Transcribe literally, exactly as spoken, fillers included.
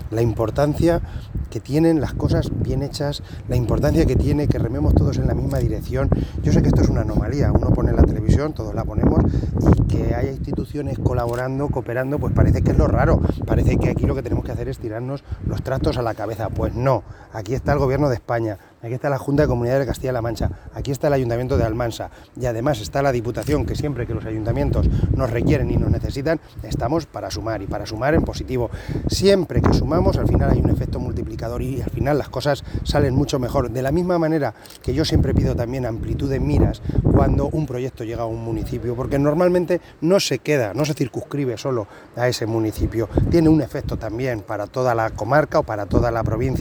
la importancia que tienen las cosas bien hechas, la importancia que tiene que rememos todos en la misma dirección. Yo sé que esto es una anomalía, uno pone la televisión, todos la ponemos, y que haya instituciones colaborando, cooperando, pues parece que es lo raro, parece que aquí lo que tenemos que hacer es tirarnos los trastos a la cabeza. Pues no, aquí está el Gobierno de España, aquí está la Junta de Comunidades de Castilla-La Mancha, aquí está el Ayuntamiento de Almansa, y además está la Diputación, que siempre que los ayuntamientos nos requieren y nos necesitan, estamos para sumar, y para sumar en positivo. Siempre que sumamos, al final hay un efecto multiplicador y al final las cosas salen mucho mejor. De la misma manera que yo siempre pido también amplitud de miras cuando un proyecto llega a un municipio, porque normalmente no se queda, no se circunscribe solo a ese municipio, tiene un efecto también para toda la comarca o para toda la provincia.